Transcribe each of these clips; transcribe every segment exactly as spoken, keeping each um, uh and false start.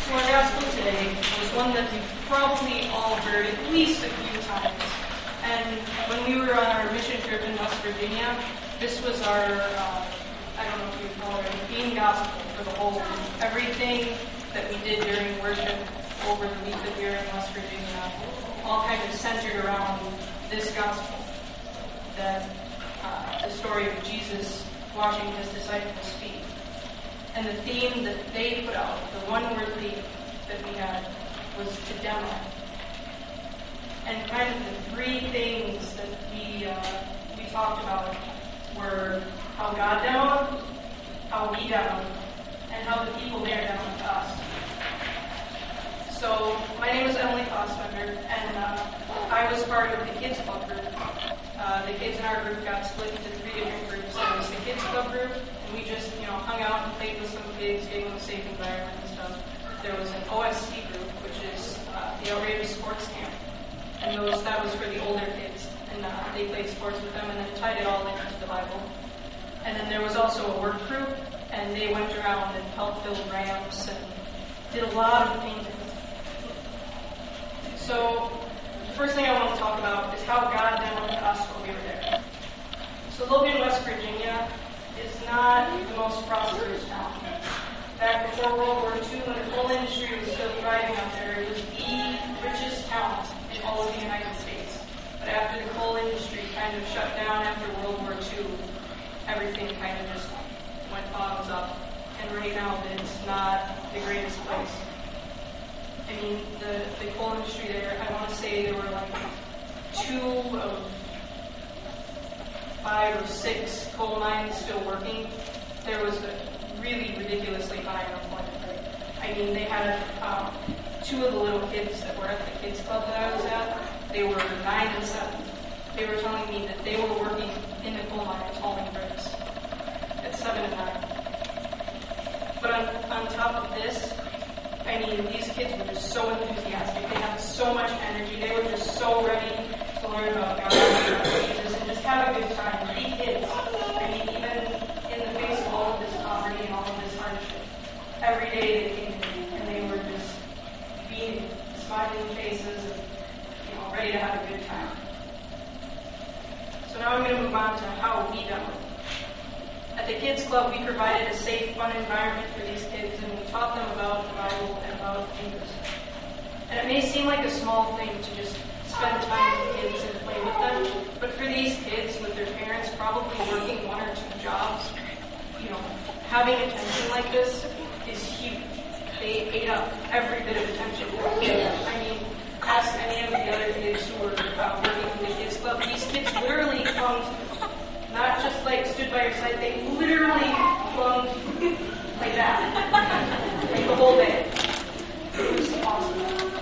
So our gospel today was one that we've probably all heard at least a few times. And when we were on our mission trip in West Virginia, this was our, uh, I don't know if you call it, a theme gospel for the whole week. Everything that we did during worship over the week that we were in West Virginia all kind of centered around this gospel. That uh, the story of Jesus washing his disciples' feet. And the theme that they put out, the one-word theme that we had, was to demo. And kind of the three things that we uh, we talked about were how God demoed, how we demoed, and how the people there demoed to us. So my name is Emily Fossbender, and uh, I was part of the Kids Club group. Uh, the kids in our group got split into three different groups. There was the Kids Club group, and we just, you know, hung out and played with some kids, gave them a safe environment and stuff. There was an O S C group, which is uh, the Outrageous Sports Camp. And those, that was for the older kids. And uh, they played sports with them and then tied it all into the Bible. And then there was also a work group, and they went around and helped build ramps and did a lot of painting. So the first thing I want to talk about is how God demoed to us while we were there. So Logan, West Virginia is not the most prosperous town. Back before World War Two, when the coal industry was still thriving out there, it was the richest town in all of the United States. But after the coal industry kind of shut down after World War Two, everything kind of just went bottoms up. And right now, it's not the greatest place. I mean, the, the coal industry there, I want to say there were like two of five or six coal mines still working. There was a really ridiculously high unemployment rate. I mean, they had um, two of the little kids that were at the kids club that I was at. They were nine and seven. They were telling me that they were working in the coal mines hauling bricks at seven and nine. But on, on top of this, I mean, these kids were just so enthusiastic. They had so much energy. They were just so ready to learn about God and about Jesus and just have a good time. Be kids. I mean, even in the face of all of this poverty and all of this hardship, every day they came to me and they were just beaming, smiling faces, and, you know, ready to have a good time. So now I'm going to move on to how we demoed. At the Kids Club, we provided a safe, fun environment for these kids, and we taught them about the Bible and about Jesus. And it may seem like a small thing to just spend time with kids and play with them, but for these kids, with their parents probably working one or two jobs, you know, having attention like this is huge. They ate up every bit of attention. I mean, ask any of the other kids who were uh, working in the Kids Club. These kids literally clung to not just like stood by your side, they literally clung like that, like the whole day. It was awesome.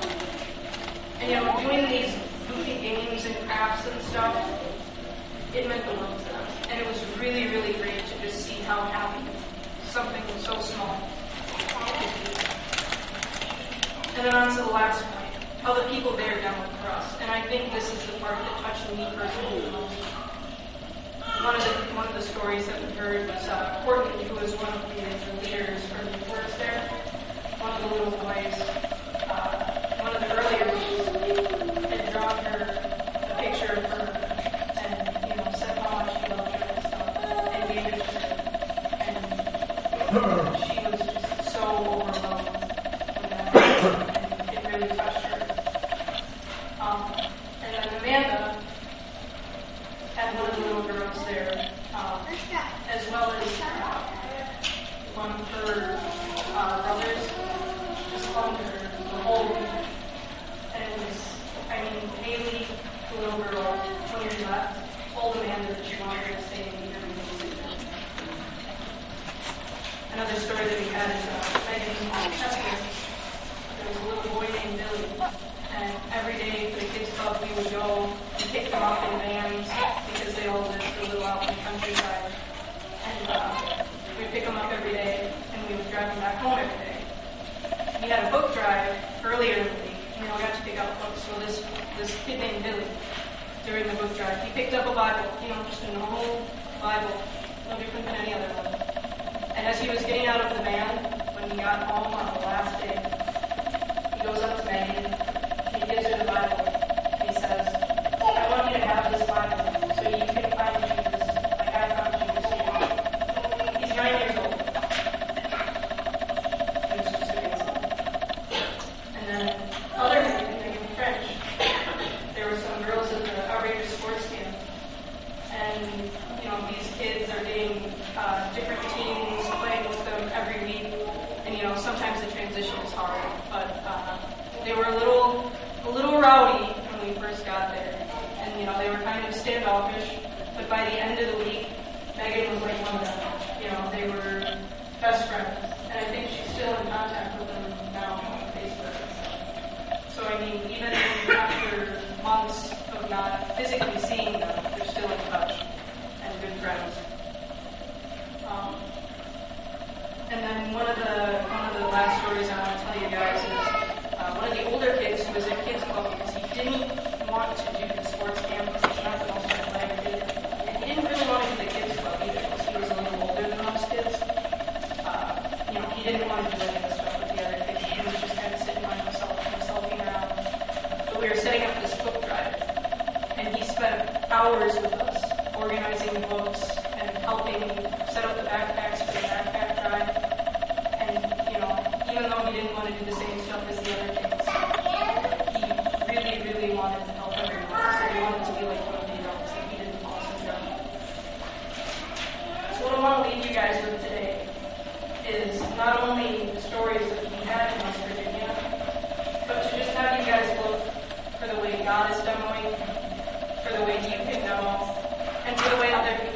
And you know, doing these goofy games and crafts and stuff, it meant the world to them. And it was really, really great to just see how happy something so small could be. And then on to the last point, how the people there demoed for us. And I think this is the part that touched me personally the most. One of the one of the stories that we heard was uh, Courtney, who was one of the, the leaders or the workers there. One of the little boys, uh, one of the earlier weeks, had drawn her a picture of her and, you know, said how much she loved her and stuff, and gave it to her. And she was just so overwhelmed with that, and it really touched her. Um, and then Amanda had one of the little girls there, um, as well as uh, one of her uh, brothers, just clung to her the whole week. And it was, I mean, Haley, the little girl, when years left, told Amanda that she wanted her to stay and be her babysitter. Another story that we had is uh, Megan's mom, Esther. There was a little boy named Billy. And every day for the Kids Club, we would go and pick them up in vans because they all lived a little out in the countryside. And uh, we'd pick them up every day, and we would drive them back home every day. We had a book drive earlier in the week, and we all got to pick out books. So this this kid named Billy, during the book drive, he picked up a Bible, you know, just a normal Bible, no different than any other one. And as he was getting out of the van, when he got home on the last day, they were a little, a little rowdy when we first got there. And, you know, they were kind of standoffish. But by the end of the week, Megan was like one of them. You know, they were best friends. And I think she's still in contact with them now on Facebook and stuff. So, I mean, even after months of not physically seeing them, they're still in touch and good friends. Um, and then one of the one of the last stories I want to tell you guys is uh, one of the older kids who was at Kids Club because he didn't want to do the sports camp because he's not the most athletic kid. And he didn't really want to do the Kids Club either because he was a little older than most kids. Uh, you know, he didn't want to do any of the stuff with the other kids. He was just kind of sitting by himself and sulking around. But we were setting up this book drive. And he spent hours with us organizing the books and helping set up the backpacks for the backpack drive. And, you know, even though he didn't want to do the same stuff as the other kids, he really, really wanted to help everyone. So he wanted to be like one of the adults, and he did an awesome job. So what I want to leave you guys with today is not only the stories that we had in West Virginia, but to just have you guys look for the way God is demoing, for the way you can demo, and for the way other people